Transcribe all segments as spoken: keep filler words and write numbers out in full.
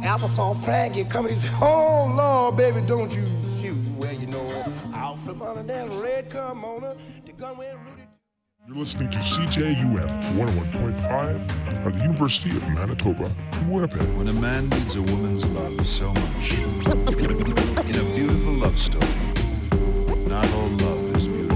applesauce fag get coming. He said, oh, Lord, baby, don't you shoot. Well, you know, out from under that red Carmona, the gun went Rudy. You're listening to C J U M one oh one point five at the University of Manitoba in Winnipeg. When a man needs a woman's love so much, in a beautiful love story, not all love is beautiful.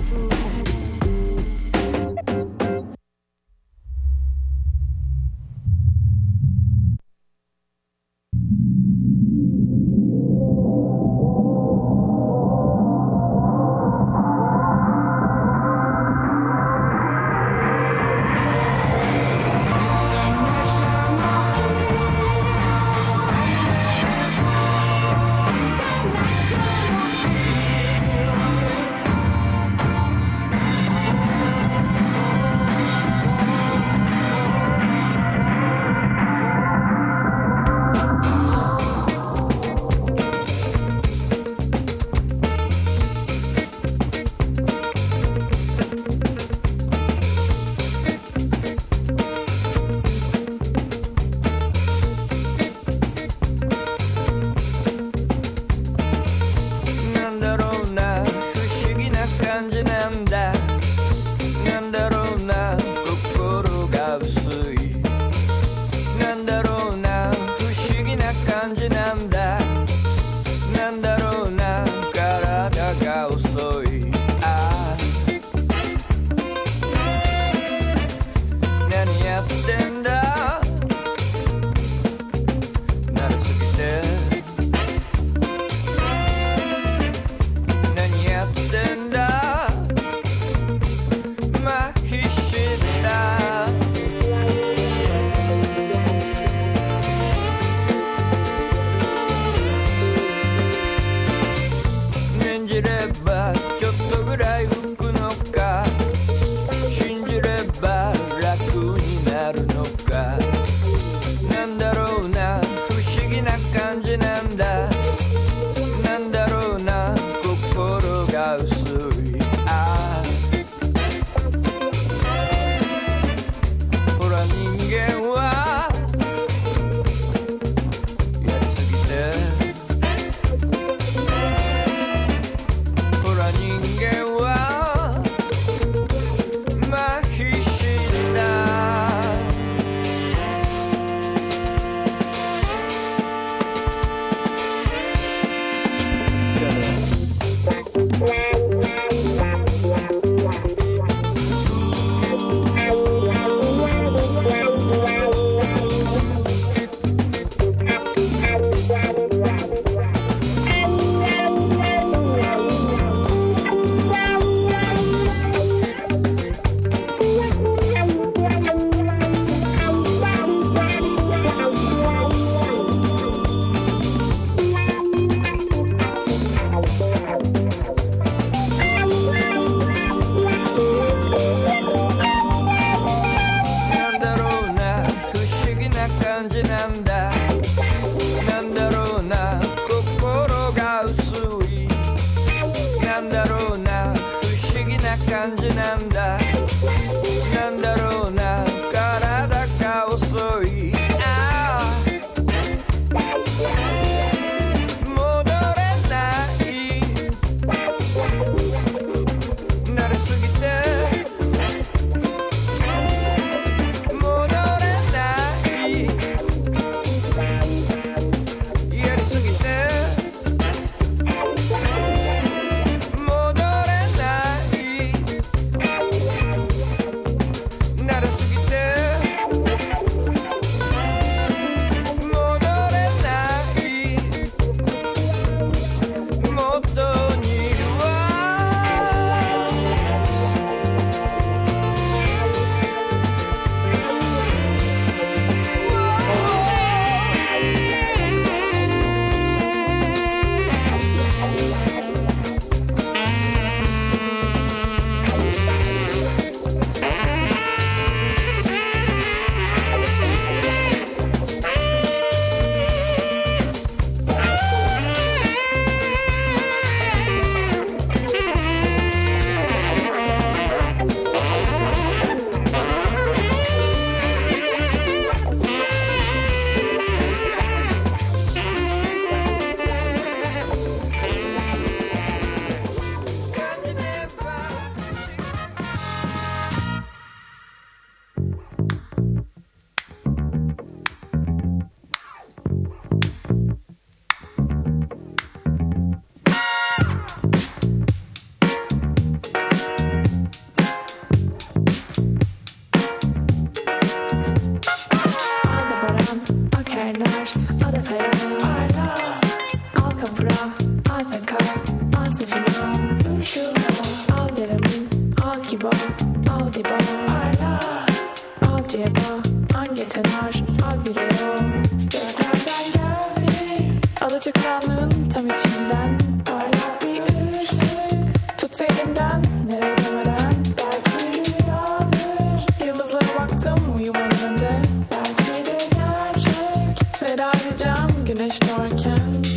Acaba hangi tenor al bir yol göklerden geldi alacakaranlığın tam içinden parlak bir ışık tut elimden nereye demeden belki rüyadır yıldızlara baktım uyumadan önce belki de gerçek veda edeceğim güneş doğarken.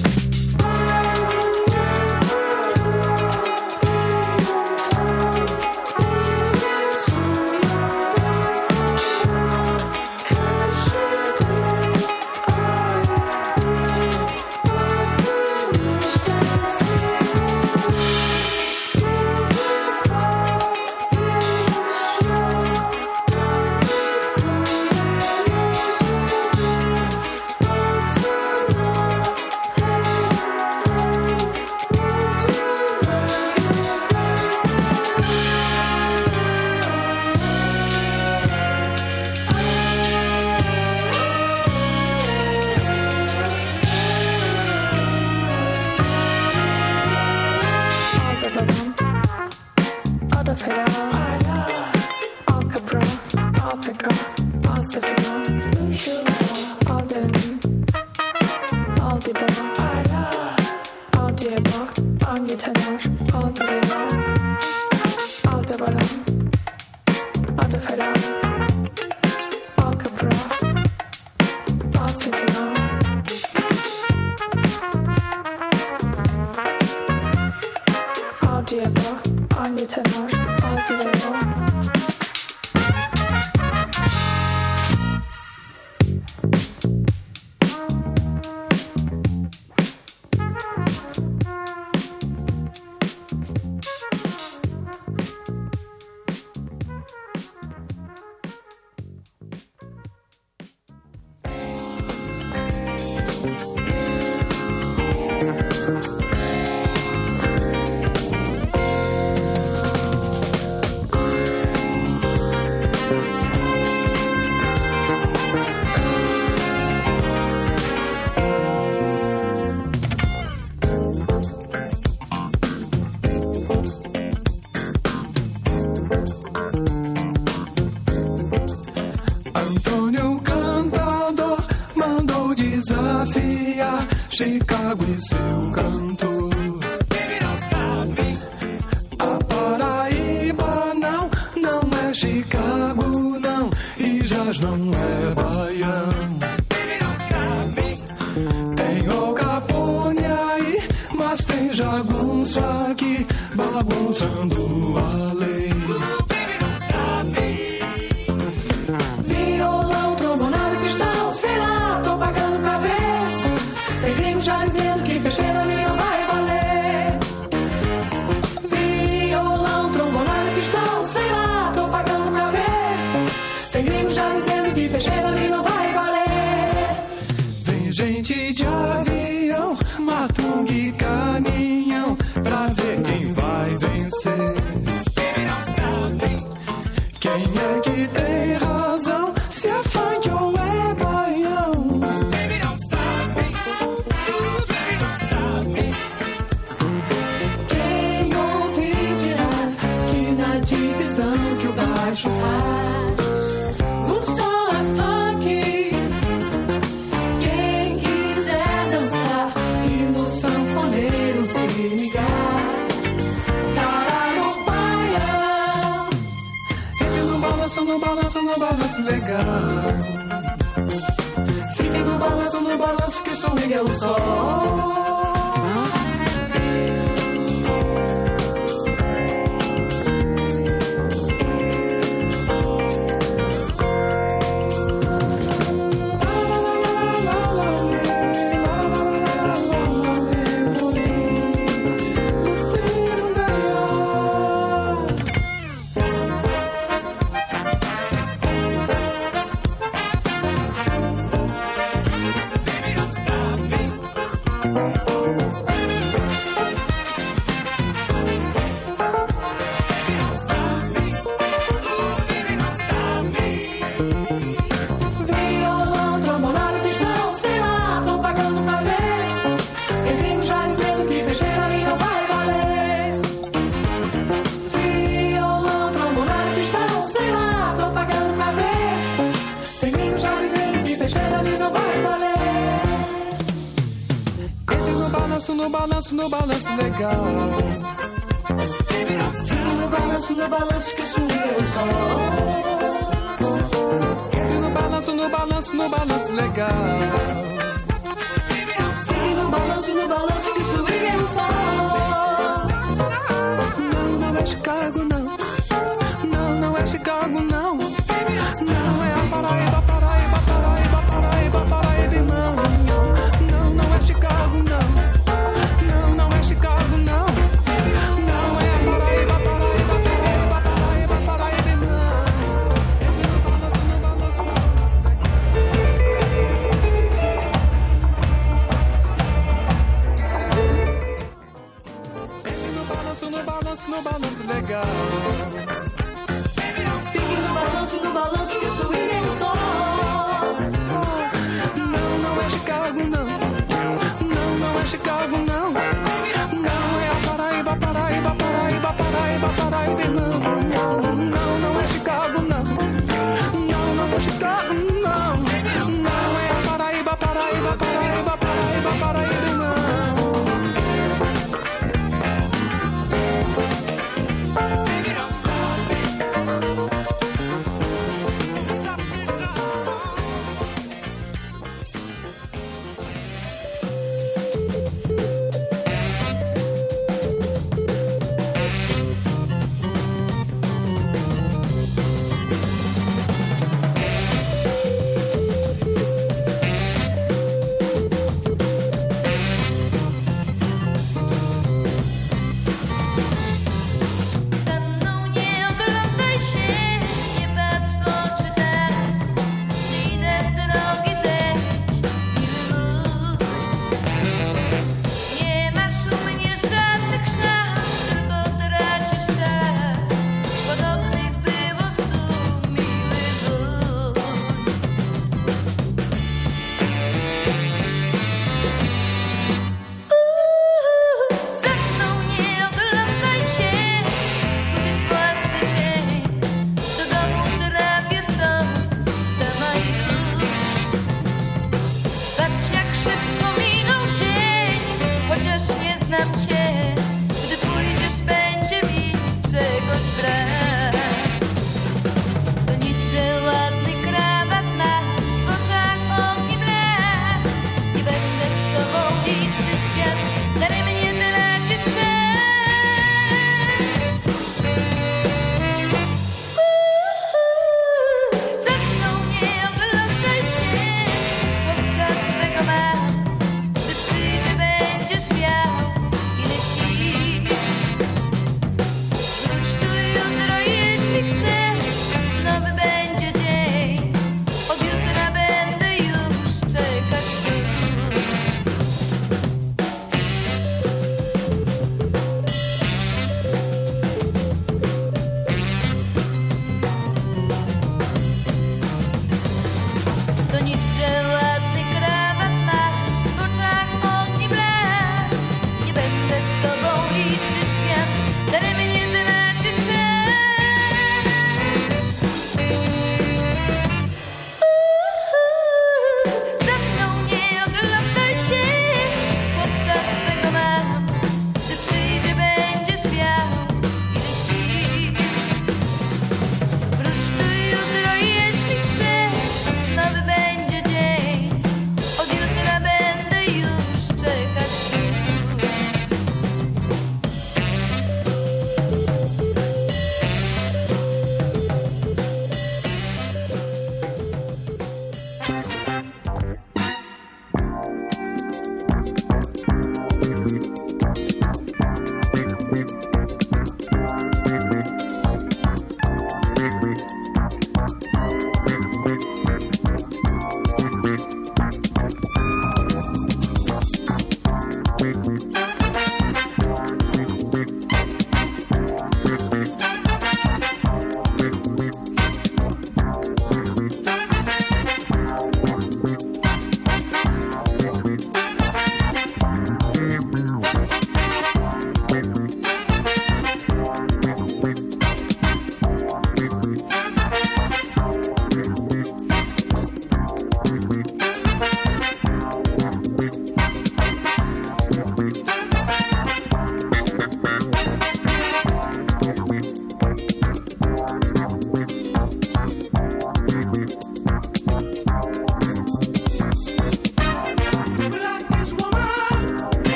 Chicago e seu cantor. Baby, don't stop me. A Paraíba não, não é Chicago não, e jazz não é baiano. Baby, don't stop me. Tem o Capone aí, mas tem jagunço aqui, bagunçando a lei. Baby, don't stop me. Violão, trombonado, cristal, sei lá, tô pagando pra ver. Tem gringo já dizendo que peixeira ali não vai valer. Violão, trombonado, cristal, sei lá, tô pagando pra ver. Tem gringo já dizendo que peixeira ali não vai valer. Vem gente de avião, matung e caminhão, pra ver quem vai vencer. Baby, don't stop me. Quem é que tem razão, se é funk ou é baião? Que o baixo faz, o som é funk. Quem quiser dançar e no sanfoneiro se ligar, tá no baião. Entre no balanço, no balanço, no balanço legal. Fiquem no balanço, no balanço que São Miguel é o sol. Sei lá, tô pagando pra ver. no balanço, no balanço legal. Entre no balanço, no balanço que swing é o sol. Entre no balanço, no balanço, no balanço legal. Entre no balanço, no balanço que swing é o sol. Não, não é Chicago, não. Não, não é Chicago, não. Não é a Paraíba, Paraíba, Paraíba, Paraíba, Paraíba, não. Não, não é Chicago, não. Não, não é Chicago, não. Não é a Paraíba, Paraíba, Paraíba, Paraíba, Paraíba, não. Entre no balanço, no balanço, no balanço. Entre no balanço, no balanço, no balanço legal.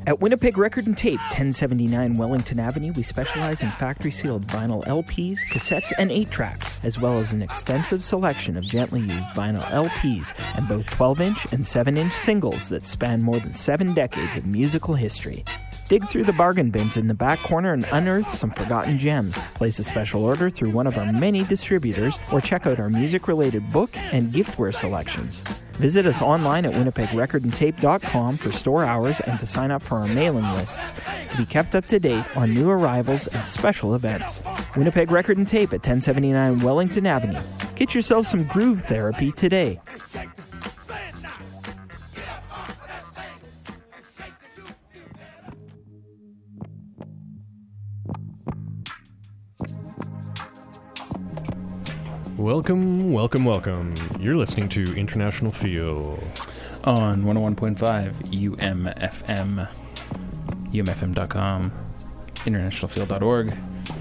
At Winnipeg Record and Tape, ten seventy-nine Wellington Avenue, we specialize in factory-sealed vinyl L Ps, cassettes, and eight tracks, as well as an extensive selection of gently used vinyl L Ps and both twelve-inch and seven-inch singles that span more than seven decades of musical history. Dig through the bargain bins in the back corner and unearth some forgotten gems. Place a special order through one of our many distributors or check out our music-related book and giftware selections. Visit us online at winnipeg record and tape dot com for store hours and to sign up for our mailing lists to be kept up to date on new arrivals and special events. Winnipeg Record and Tape at ten seventy-nine Wellington Avenue. Get yourself some groove therapy today. Welcome, welcome, welcome. You're listening to International Feel on one oh one point five U M F M, U M F M dot com, international feel dot org.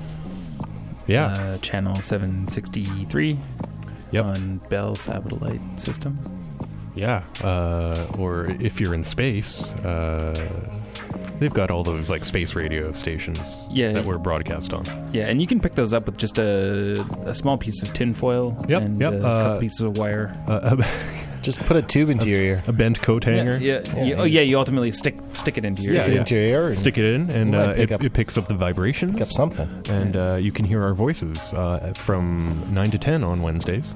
Yeah. Uh, channel seven sixty-three Yep. on Bell Satellite System. Yeah. Uh, or if you're in space, uh, they've got all those like space radio stations Yeah. that we're broadcast on. Yeah, and you can pick those up with just a, a small piece of tinfoil Yep, and yep, a uh, couple pieces of wire. Uh, Just put a tube into your ear. a bent coat hanger. Yeah, yeah, you, oh yeah. You ultimately stick stick it into your Yeah, Stick it yeah. into your ear. And Stick it in, and You might uh, pick it, up- it picks up the vibrations. pick up something. And uh, you can hear our voices uh, from nine to ten on Wednesdays.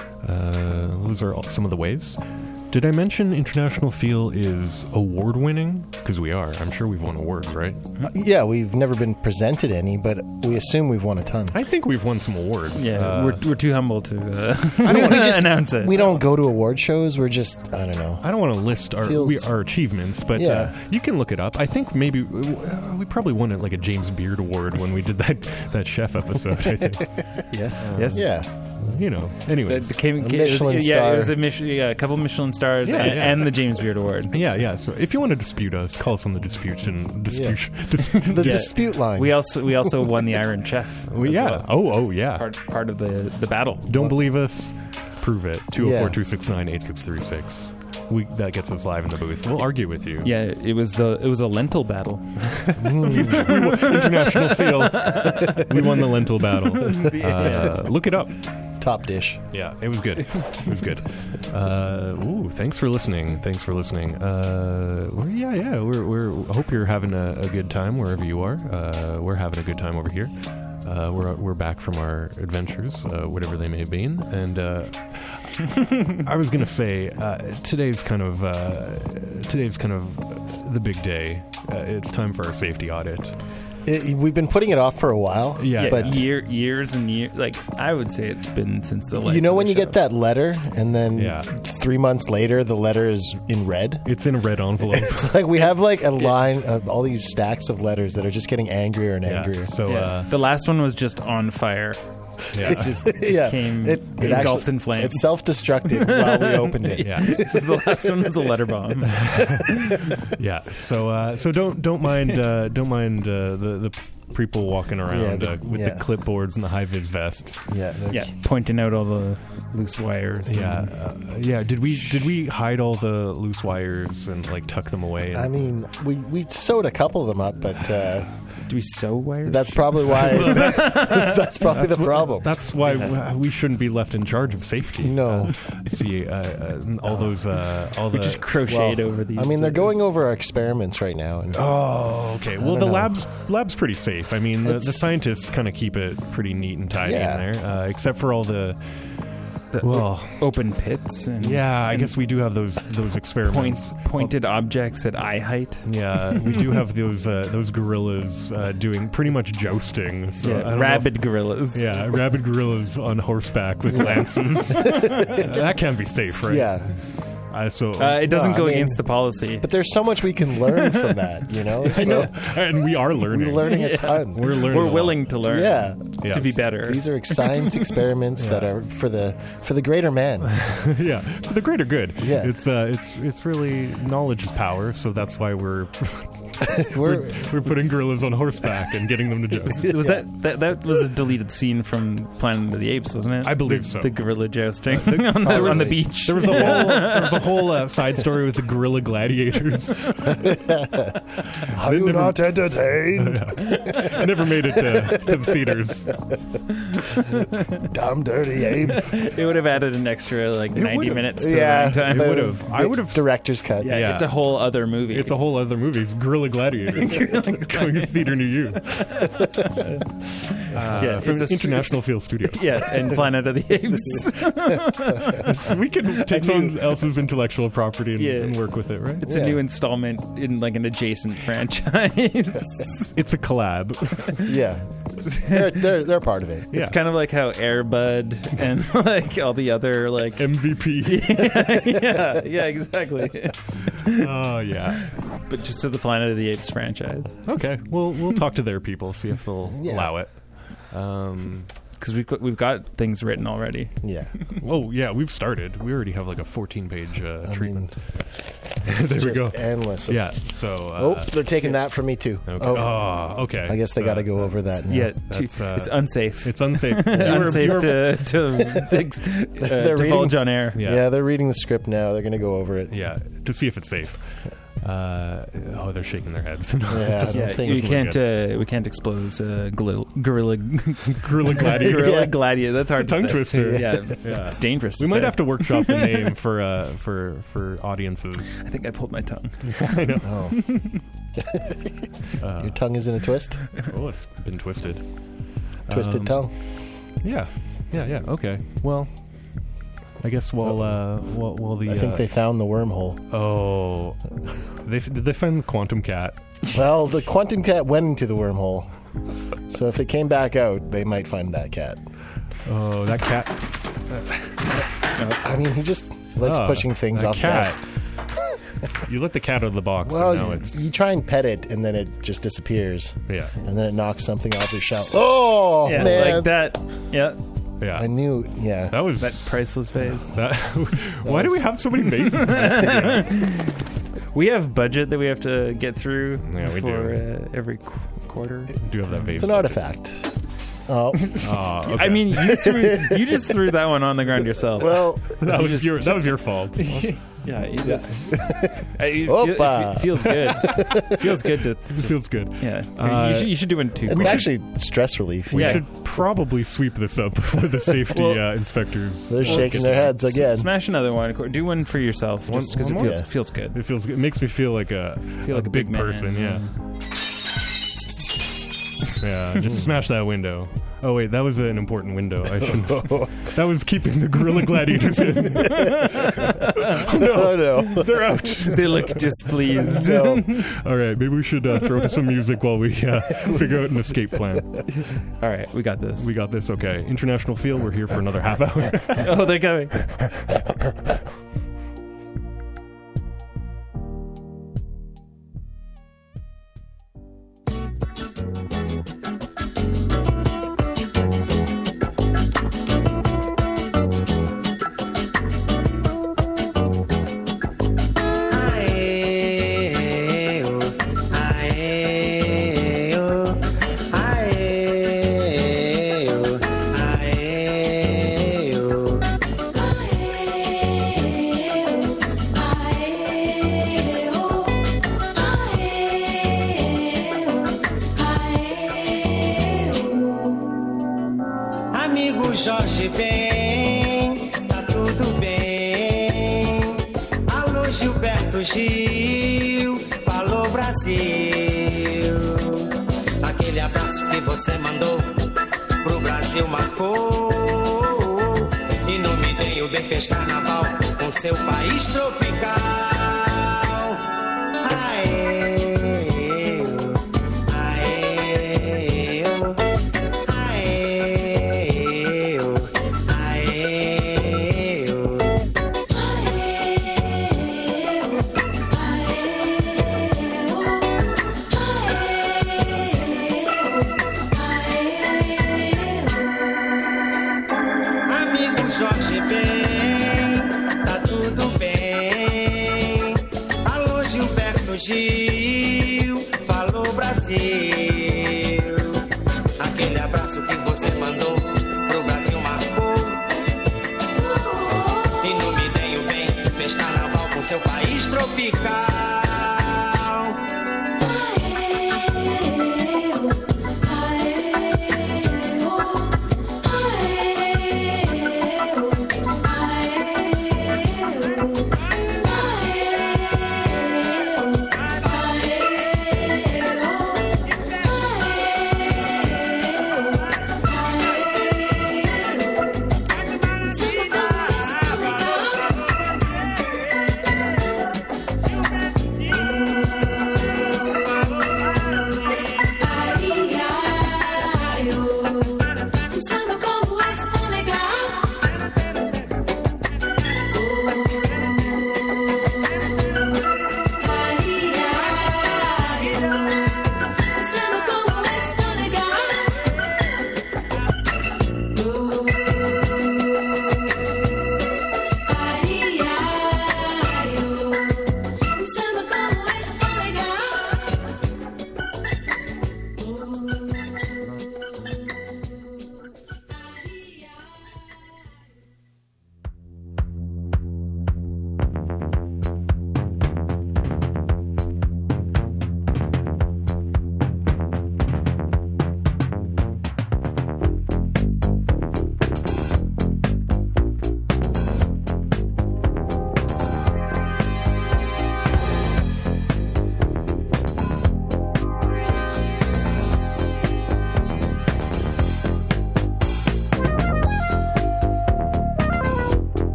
Uh, those are all, some of the ways. Did I mention International Feel is award-winning? Because we are. I'm sure we've won awards, right? Uh, yeah, we've never been presented any, but we assume we've won a ton. I think we've won some awards. Yeah, Uh, we're we're too humble to uh, I mean, we just announce it. We don't go to award shows. We're just, I don't know. I don't want to list our Feels- we, our achievements, but Yeah. uh, you can look it up. I think maybe uh, we probably won it like a James Beard Award when we did that that chef episode. I think. yes, Uh, yes. Yeah. You know. The, Anyways. the came, A came, it was- Michelin yeah, star. it was a, Mich- yeah, a couple Michelin stars Yeah, and, yeah. and the James Beard Award. Yeah, yeah. So if you want to dispute us, call us on the dispute dispute. dispute The Yeah. dispute line. We also we also won the Iron Chef. Well, as yeah. well. Oh, oh, yeah. Part part of the the battle. Don't believe us? Prove it. two oh four, Yeah. two six nine, eight six three six. We that gets us live in the booth. We'll argue with you. Yeah, it was the it was a lentil battle. International Feel. We won the lentil battle. Uh, look it up. Top dish. Yeah, it was good. It was good. Uh, ooh, thanks for listening. Thanks for listening. Uh, we're, yeah, yeah. We're, we're. I hope you're having a, a good time wherever you are. Uh, we're having a good time over here. Uh, we're we're back from our adventures, uh, whatever they may have been. And uh, I was gonna say uh, today's kind of uh, today's kind of the big day. Uh, it's time for our safety audit. It, we've been putting it off for a while. Yeah, Yeah, but year years and years. Like I would say, it's been since the life you know of when the you get show. that letter, and then Yeah. three months later, the letter is in red. It's in a red envelope. It's like we have like a line of all these stacks of letters that are just getting angrier and Yeah. angrier. So Yeah. uh, the last one was just on fire. yeah. It just, just yeah, came it, it engulfed actually- in flames. It self-destructed while we opened it. yeah. So the last one was a letter bomb. Yeah. So uh, so don't don't mind uh, don't mind uh, the the people walking around Yeah, the- uh, with yeah. the clipboards and the high vis vests. Yeah, the- Yeah, pointing out all the loose wires. Yeah, and- uh, yeah. Did we did we hide all the loose wires and like tuck them away? And, I mean, we we sewed a couple of them up, but uh, do we sew wires? that's probably why. that's, that's probably the problem. that's why w we shouldn't be left in charge of safety. No. Uh, see, uh, uh, all those uh, all we the just crocheted Well, over these. I mean, they're uh, going over our experiments right now, and Oh, okay. Well, don't the know. lab's lab's pretty safe. I mean, the, the It's- scientists kind of keep it pretty neat and tidy Yeah. in there, uh, except for all the. the Well, open pits and yeah, I and guess we do have those those point, experiments. pointed objects at eye height. Yeah, we do have those uh, those gorillas uh, doing pretty much jousting. So I Yeah, don't know rabid gorillas. if- yeah, rabid gorillas on horseback with lances. That can't be safe, right? yeah. Uh, so Uh, it doesn't No, I go mean- against the policy. But there's so much we can learn from that, you know. I So know, and we are learning. we're learning a ton. We're learning. We're a lot. willing to learn. Yeah, Yes. To be better. these are science experiments that Yeah. are for the for the greater man. Yeah, for the greater good. Yeah. it's uh, it's it's really knowledge is power. So that's why we're We're, We're putting gorillas on horseback and getting them to joust. Was that, that that was a deleted scene from Planet of the Apes, wasn't it? I believe the, so. The gorilla jousting on, the, oh, on the really? beach. There was a whole there was a whole uh, side story with the gorilla gladiators. Are you never- not entertained? I never made it to, to the theaters. Dumb, dirty ape. It would have added an extra like ninety would've. minutes to Yeah, the runtime. It it would've. was I the would've- Director's cut. Yeah, Yeah. it's a whole other movie. It's a whole other movie. It's Gorilla Gladiators going to theater near you. Uh, Yeah, from it's a- International Field Studios. yeah, and Planet of the Apes. So we can take someone else's intellectual property and, Yeah. and work with it, right? It's Yeah. a new installment in like an adjacent franchise. It's a collab. Yeah. They're, they're, they're part of it. Yeah. It's kind of like how Air Bud and like all the other like M V P. yeah, yeah, exactly. Oh yeah. But just to the Planet of the Apes franchise, Okay. We'll we'll talk to their people, see if they'll Yeah. allow it. Um. because we've got, we've got things written already. Yeah. Oh yeah, we've started. We already have like a fourteen-page uh, I treatment. mean, there we just go. endless. Yeah. So. Uh, Oh, they're taking that from me too. Okay. Oh, Oh, okay. I guess they So got to go over that now. Yeah, too, That's, uh, it's unsafe. It's unsafe. You were- unsafe you were- to to, ex- uh, They're divulge reading- on air. Yeah. Yeah. they're reading the script now. They're going to go over it. Yeah, to see if it's safe. Uh, oh, they're shaking their heads. Yeah, I don't Yeah, think we it's can't really uh, we can't expose uh, gorilla gorilla Gorilla Gladiator. gorilla Yeah. gladiator. That's hard It's a tongue to say. twister. Yeah, Yeah. it's dangerous. We to might say. have to workshop the name for uh, for for audiences. I think I pulled my tongue. I know. Oh, Uh, your tongue is in a twist. oh, it's been twisted. Twisted Um, tongue. Yeah, yeah, yeah. Okay. Well, I guess while uh, while, while the I think uh, they found the wormhole. oh, they did they find the quantum cat? Well, the quantum cat went into the wormhole. So if it came back out, they might find that cat. Oh, that cat. I mean, he just likes Oh, pushing things that off cat. gas. You let the cat out of the box, Well, and now you, it's you try and pet it, and then it just disappears. yeah, And then it knocks something off your shelf. Oh, Yeah, man. like that. Yeah, yeah. I knew, yeah. that was that priceless face. That, why do we have so many bases? We have budget that we have to get through Yeah, we for do. Uh, every qu- quarter. Do you have that vase? It's an artifact. Oh, Oh, okay. I mean, you threw, you just threw that one on the ground yourself. well, that you was just- your that was your fault. yeah, you just, I- it, feel- Opa. it feels good. It feels good to. It Just, feels good. yeah, Uh, you, should, you should do it too. it's actually stress relief. We Yeah. should probably sweep this up with the safety Well- uh, inspectors. They're shaking their heads again. Smash another one. Do one for yourself, One- just because it one more? feels, Yeah. feels good. It feels. It makes me feel like a, Feel like a big, big man. person. Yeah. Yeah. Just smash that window. Oh wait, that was an important window. I shouldn't. That was keeping the gorilla gladiators in. Oh, no. They're out. They look displeased. No. All right, maybe we should uh, throw to some music while we uh, figure out an escape plan. All right, we got this. We got this. Okay, International Field. We're here for another half hour. Oh, they're coming. Amigo Jorge bem, tá tudo bem. Alô Gilberto Gil, falou Brasil. Aquele abraço que você mandou pro Brasil marcou. E no me dei o bem fez carnaval com seu país tropical. Aê, aê, aê, aê, Amigo Jorge bem, tá tudo bem. Alô Gilberto Gil, Brasil. Aquele abraço que você mandou pro Brasil marcou. E não me tenho bem, fez carnaval com seu país tropical.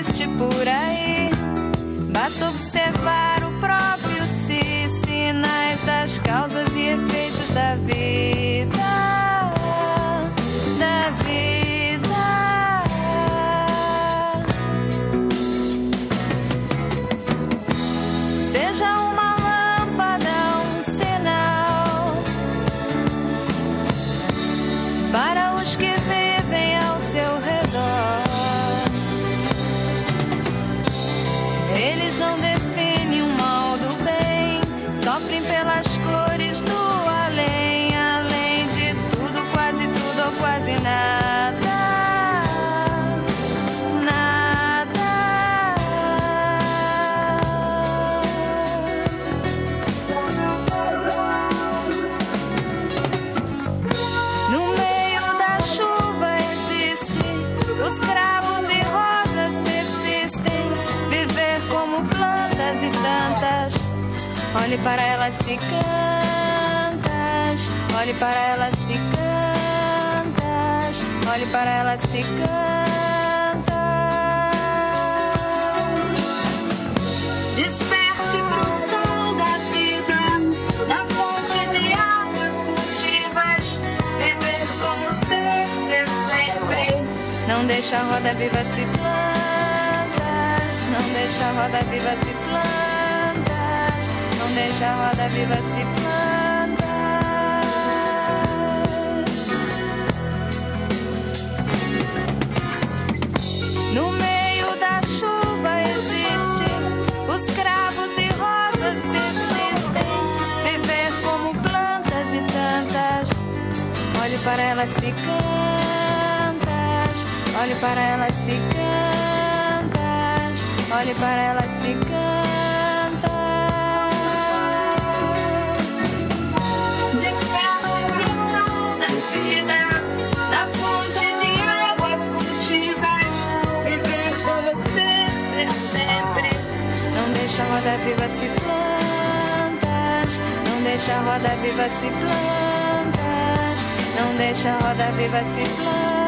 existe por aí. Basta observar o próprio si, sinais das causas e efeitos da vida, da vida. Seja uma lâmpada, um sinal para os que vivem ao seu redor. Eles não definem o mal do bem, sofrem pelas cores do além, além de tudo, quase tudo ou quase nada, nada. No meio da chuva existe os cravos e rosas persistem, viver como plantas e tantas. Olhe para elas se cantas, olhe para elas se cantas, olhe para elas se cantas. Desperte pro sol da vida, da fonte de águas cultivas, viver como ser, ser sempre. Não deixa a roda viva se plantas, não deixa a roda viva se plantas, não deixa a roda viva se plantas. No meio da chuva existe os cravos e rosas persistem, viver como plantas e tantas. Olhe para elas se cantas, olhe para elas se cantas, olhe para elas se cantas. Desperte pro sol da vida, da fonte de águas cultivas, viver como ser, ser sempre. Não deixa a roda viva se plantas, não deixa a roda viva se plantas, não deixa a roda viva se plantas.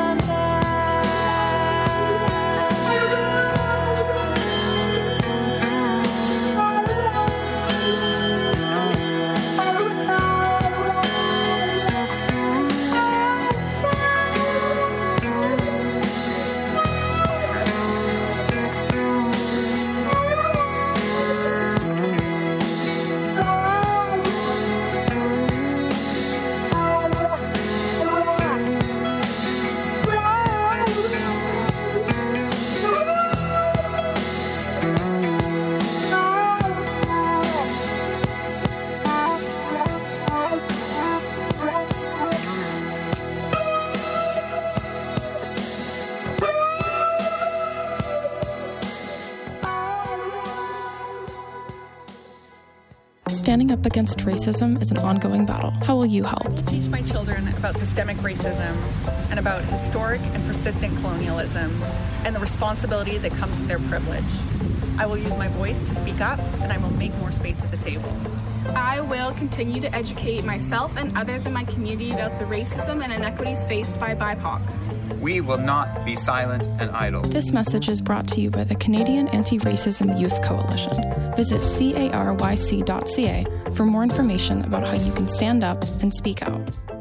Standing up against racism is an ongoing battle. How will you help? Teach my children about systemic racism and about historic and persistent colonialism and the responsibility that comes with their privilege. I will use my voice to speak up, and I will make more space at the table. I will continue to educate myself and others in my community about the racism and inequities faced by B I P O C. We will not be silent and idle. This message is brought to you by the Canadian Anti-Racism Youth Coalition. Visit caryc dot c a for more information about how you can stand up and speak out.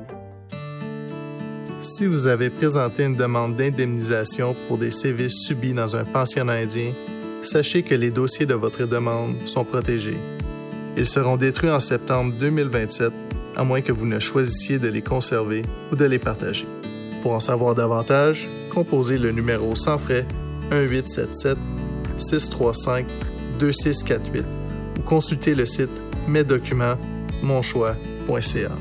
Si vous avez présenté une demande d'indemnisation pour des sévices subis dans un pensionnat indien, sachez que les dossiers de votre demande sont protégés. Ils seront détruits en septembre deux mille vingt-sept, à moins que vous ne choisissiez de les conserver ou de les partager. Pour en savoir davantage, composez le numéro sans frais un huit sept sept six trois cinq deux six quatre huit ou consultez le site mes documents mon choix point c a.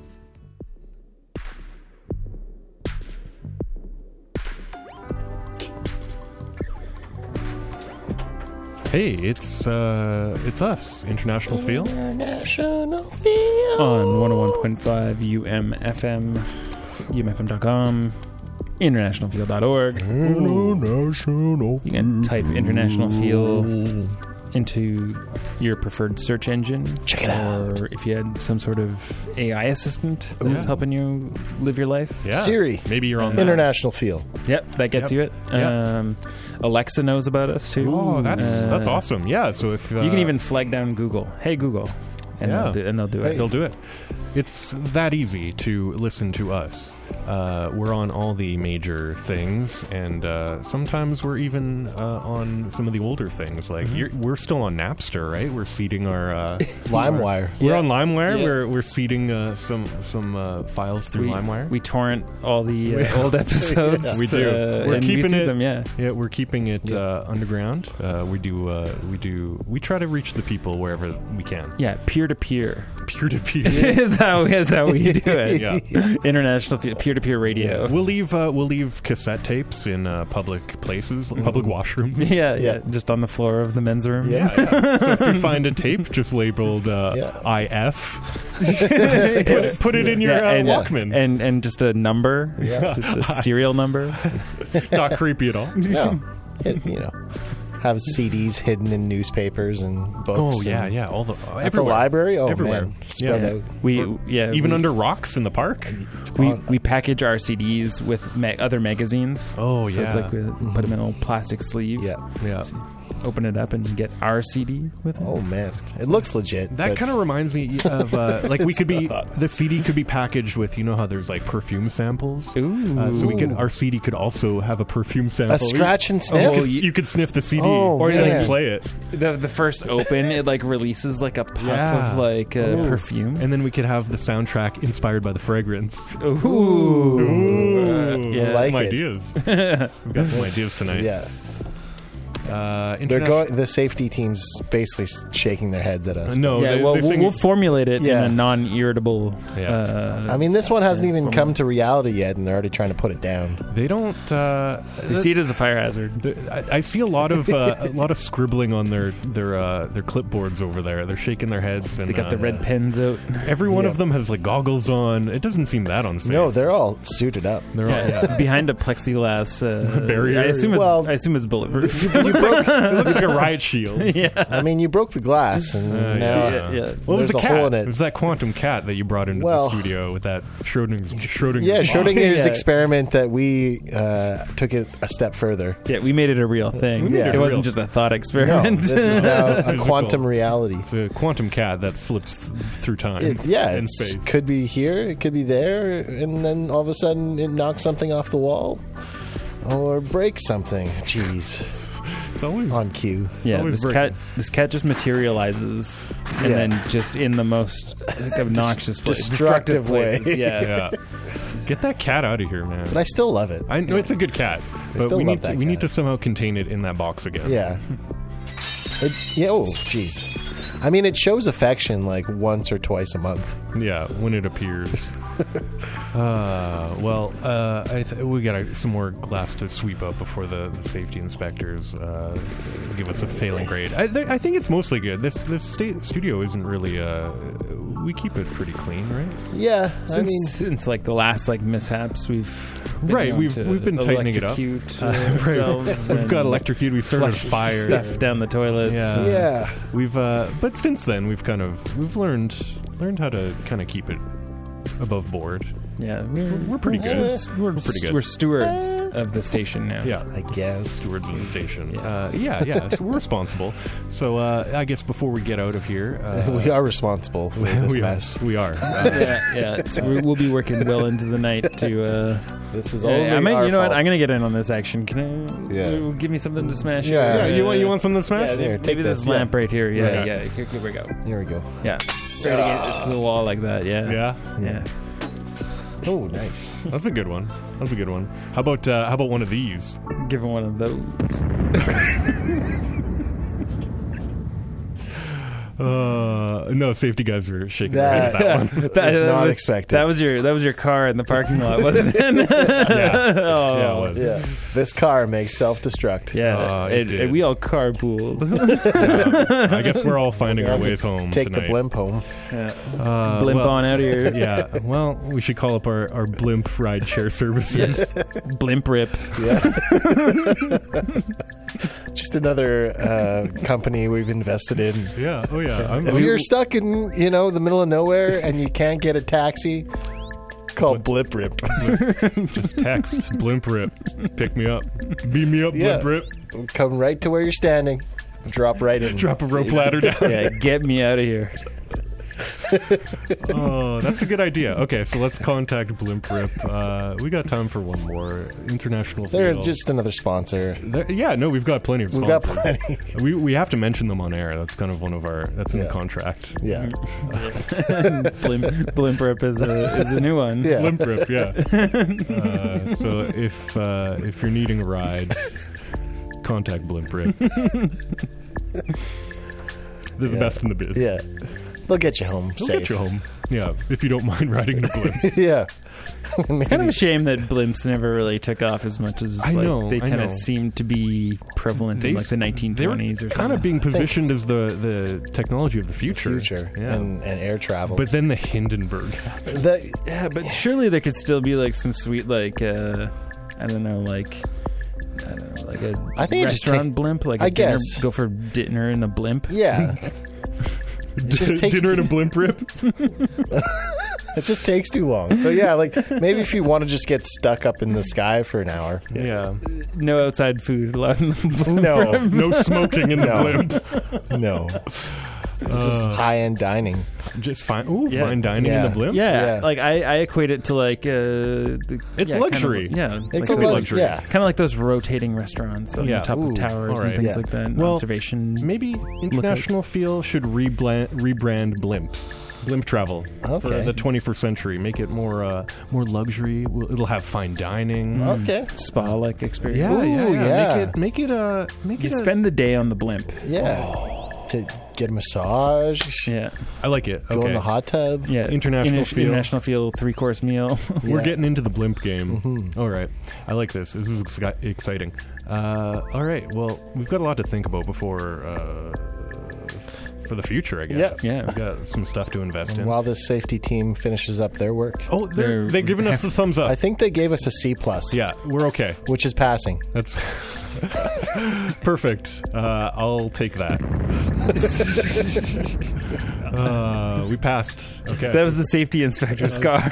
Hey, it's uh, it's us, International Feel. International Feel. On one oh one point five U M F M, U M F M dot com, international feel dot org. International You can type International Feel into your preferred search engine. Check it out. Or if you had some sort of A I assistant that was Yeah. helping you live your life. Yeah. Siri. Maybe you're on that. International Feel. Yep, that gets Yep. you it. Yep. Um, Alexa knows about us too. Oh, that's Uh, that's awesome. Yeah. So if uh, you can even flag down Google. Hey Google, and Yeah. they'll do, and they'll do Hey. it. They'll do it. It's that easy to listen to us. Uh, we're on all the major things, and uh, sometimes we're even uh, on some of the older things. Like Mm-hmm. you're, we're still on Napster, right? We're seeding our uh, LimeWire. We're Yeah. on LimeWire. Yeah. We're we're seeding uh, some some uh, files through we, LimeWire. we torrent all the We- uh, old episodes. We do. uh, we're and keeping we see it. them. Yeah. Yeah, we're keeping it uh, underground. Uh, we do. Uh, we do. We try to reach the people wherever we can. Yeah, peer to peer. Peer to peer. is how is how we do it. Yeah. International peer to peer radio. We'll leave. Uh, we'll leave cassette tapes in uh, public places, public washrooms. Yeah, yeah, just on the floor of the men's room. Yeah. yeah. So if you find a tape just labeled uh, Yeah. I F, put, it, put it in your Yeah, uh, and, Walkman. and and just a number, Yeah. just a serial number. Not creepy at all. No. It, you know, have C Ds hidden in newspapers and books. Oh yeah, and yeah. All the uh, At the everywhere. library? Oh, everywhere. man. Spread Yeah. out. We Or yeah even we, under rocks in the park. we we package our C Ds with ma- other magazines. Oh, so it's yeah. like we put them in a little plastic sleeve. Yeah. Yeah. So you open it up and you get our C D with it. Oh, man. It looks legit. That but- kind of reminds me of uh, like we could be the C D could be packaged with, you know how there's like perfume samples. Ooh. Uh, so we could our C D could also have a perfume sample. A scratch and sniff? You could, you could sniff the C D Oh, or you man. like play it. The the first open, it like releases like a puff Yeah. of like uh, Ooh. perfume. And then we could have the soundtrack inspired by the fragrance. Ooh, Ooh. Uh, yeah. Like some it. ideas. We've got some ideas tonight. Yeah. Uh, They're interna- going. The safety team's basically shaking their heads at us. No, yeah, they, well, they we'll, sing we'll it- formulate it Yeah. in a non-irritable. Yeah. Uh, I mean, this one hasn't yeah, even formal. come to reality yet, and they're already trying to put it down. They don't. Uh, They see it as a fire hazard. the- I, I see a lot of uh, a lot of scribbling on their their uh, their clipboards over there. They're shaking their heads, and They got uh, the red pens out. every one Yeah. of them has like goggles on. It doesn't seem that unsafe. No, they're all suited up. they're all, yeah. Behind a plexiglass uh, Barrier. I assume it's, Well- I assume it's bulletproof. You broke. It looks like a riot shield. yeah. I mean, you broke the glass, and Uh, now yeah, yeah. What was there's the a cat? hole in it. It was that quantum cat that you brought into Well- the studio with that Schrodinger's Schrodinger's yeah, box. Schrodinger's Yeah. experiment that we uh, took it a step further. Yeah, we made it a real thing. We made it it wasn't real. just a thought No, experiment. this is now a Physical. quantum reality. It's a quantum cat that slips th- through time. It, yeah, and it space. could be here, it could be there, and then all of a sudden it knocks something off the wall or breaks something. Jeez, It's always on cue. yeah, always this breaking. cat, this cat just materializes, and Yeah. then just in the most like, obnoxious, place, destructive places. way. Yeah. yeah. Get that cat out of here, man. But I still love it. I know it's a good cat, but still we love need to, that we need cat. to somehow contain it in that box again. Yeah. It, yeah. Oh, jeez. I mean, it shows affection like once or twice a month. Yeah, when it appears. uh, well, uh, I th- we got a, some more glass to sweep up before the, the safety inspectors uh, give us a failing grade. I, th- I think it's mostly good. This this sta- studio isn't really. Uh, we keep it pretty clean, right? Yeah. Since, I mean, since like the last like mishaps, we've been Right, known we've- to we've been tightening it up. electrocute, Uh, uh, right. ourselves We've and got electrocuted. We started a flush fire. stuff down the toilets. Yeah. yeah. We've uh, but since then we've kind of we've learned learned how to kind of keep it above board. Yeah, We're, we're pretty good. We're, We're pretty good. We're stewards of the station now. Yeah, I guess. stewards of the station. Yeah. Uh, yeah, yeah. So we're responsible. So uh, I guess before we get out of here, uh, we are responsible for this we mess. Are, we are. Uh, yeah, yeah. So we- we'll be working well into the night to. Uh, This is yeah, only I might, our you know what? fault. I'm gonna get in on this action. Can I? Yeah. uh, Give me something to smash. Yeah. here? yeah, you want you want something to smash? Yeah, Here, maybe take this, this, lamp yeah. right here. Yeah, Yeah. yeah. Here, here we go. Here we go. Yeah. Straight against it's the wall like that. Yeah. Yeah, Yeah. Oh, nice. that's a good one. That's a good one. How about uh, how about one of these? Give him one of those. Uh, no, safety guys are shaking That- their head at that one. That is not expected. That was your that was your car in the parking lot, wasn't it? Yeah. Oh. Yeah, it was. Yeah. This car makes self-destruct. Yeah, Uh, it and- did. and we all carpooled. Yeah. I guess we're all finding We're our gonna ways home Take tonight. the blimp home. Yeah. Uh, Blimp well, on out of here. Yeah. Well, we should call up our, our blimp ride share services. Blimp rip. Yeah. Just another uh, company we've invested in. Yeah. Oh, yeah. I'm, if I'm, you're stuck in, you know, the middle of nowhere and you can't get a taxi, call Blimp Rip. Just text Blimp Rip. Pick me up. Beam me up, Yeah. Blimp Rip. Come right to where you're standing. Drop right in. Drop a rope ladder down. Yeah, get me out of here. Oh, that's a good idea. Okay, so let's contact Blimp Rip. Uh, we got time for one more. International They're Field. just another sponsor. They're- yeah, no, we've got plenty of We've sponsors. got plenty. we we have to mention them on air. That's kind of one of our. That's in Yeah. the contract. Yeah. Blimp, Blimp Rip is a is a new one. Yeah. Blimp Rip, yeah. uh, so if uh, if you're needing a ride, contact Blimp Rip. They're the Yeah. best in the biz. Yeah. They'll get you home They'll safe. get you home. Yeah, if you don't mind riding in a blimp. Yeah. It's kind of a shame that blimps never really took off as much as I like, know, they I kind know. of seemed to be prevalent in like the nineteen twenties or kind something. of being positioned as the, the technology of the future. Future. Yeah. And, and air travel. But then the Hindenburg happened. The, Yeah, but surely there could still be like some sweet like uh I don't know like I don't know like a I think it just restaurant take- blimp like a I dinner, guess. go for dinner in a blimp. yeah. It just takes Dinner in too- a Blimp Rip. It just takes too long. So yeah, like maybe if you want to just get stuck up in the sky for an hour. Yeah. No outside food allowed in the blimp. No. No smoking in the No. blimp. No. This is high-end dining. Just fine. Ooh, Yeah. fine dining Yeah. in the blimp. Yeah, Yeah. like I, I equate it to like uh, the, It's yeah, luxury. Kind of, yeah, It's like a those- luxury. Yeah. kind of like those rotating restaurants on Yeah. the top Ooh, of towers all right. and things Yeah. like that. and Well, observation. Maybe International Feel should rebrand, rebrand blimps. Blimp travel for Okay. the twenty-first century. Make it more uh, more luxury. Well, it'll have fine dining. Okay. Spa like experience. Yeah, yeah, Ooh, yeah. yeah. Make it make it uh make You it a- spend the day on the blimp. Yeah. To get a massage. Yeah, I like it. Go Okay. in the hot tub. yeah. International Interna- feel. international feel three course meal. We're Yeah. getting into the blimp game. All right. I like this. This is exci- exciting. Uh, all right. Well, we've got a lot to think about before uh, for the future, I guess. Yeah. Yeah. We've got some stuff to invest in. While the safety team finishes up their work. Oh, they're, They're- they've given us the thumbs up. I think they gave us a C plus. Yeah, we're okay. Which is passing. That's perfect. Uh, I'll take that. uh, we passed. Okay. That was the safety inspector's car.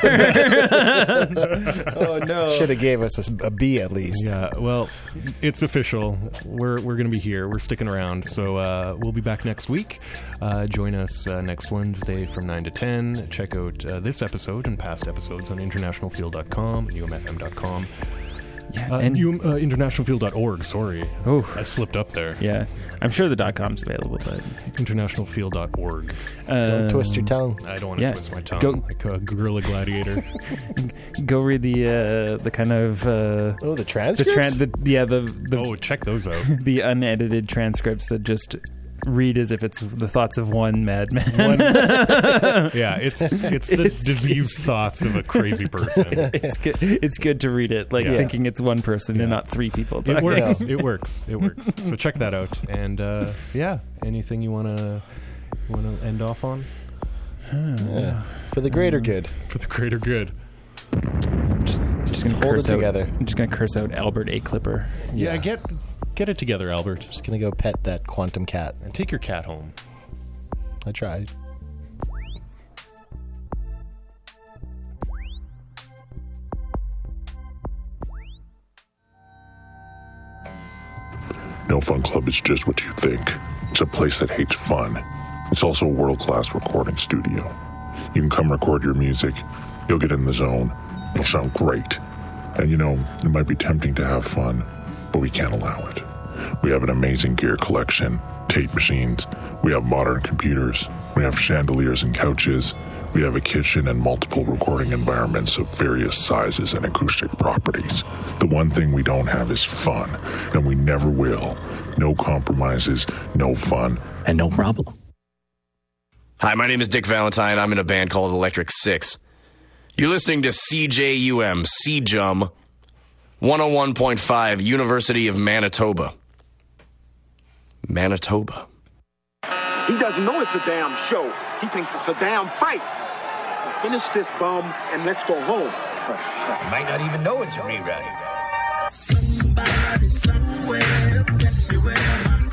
Oh no! Should have gave us a, a B at least. Yeah, well, it's official. We're we're going to be here. We're sticking around. So uh, we'll be back next week. Uh, join us uh, next Wednesday from nine to ten. Check out uh, this episode and past episodes on international field dot com and U M F M dot com. Yeah, Uh, and U M, uh, international field dot org, sorry. Oh. I slipped up there. yeah, I'm sure the dot com's available, but international field dot org. Don't um, twist your tongue. I don't want to yeah. twist my tongue Go- like a guerrilla gladiator. Go read the uh, the kind of uh, Oh, the the, transcripts? tran- the yeah the the, oh, check those out. the unedited transcripts that just read as if it's the thoughts of one madman. One- yeah, it's it's the It's- diseased thoughts of a crazy person. it's good. It's good to read it like Yeah. thinking it's one person Yeah. and not three people. It talking. works. It works. It works. So check that out. And uh, yeah, anything you want to want to end off on Yeah. For the greater good. for the greater good? Just, just gonna Hold curse it out, together. I'm just gonna curse out Albert A. Clipper. Yeah, Yeah. get get it together, Albert, Just gonna go pet that quantum cat. and take your cat home. I tried. No Fun Club is just what you think. It's a place that hates fun. It's also a world-class recording studio. You can come record your music. You'll get in the zone. It'll sound great. And you know, it might be tempting to have fun, but we can't allow it. We have an amazing gear collection, tape machines. We have modern computers. We have chandeliers and couches. We have a kitchen and multiple recording environments of various sizes and acoustic properties. The one thing we don't have is fun, and we never will. No compromises, no fun, and no problem. Hi, my name is Dick Valentine. I'm in a band called Electric Six. You're listening to C J U M, C J U M, one oh one point five, University of Manitoba. Manitoba. He doesn't know it's a damn show. He thinks it's a damn fight. Now finish this bum and let's go home. You might not even know it's a rerun. Somebody somebody somewhere. Guess you where my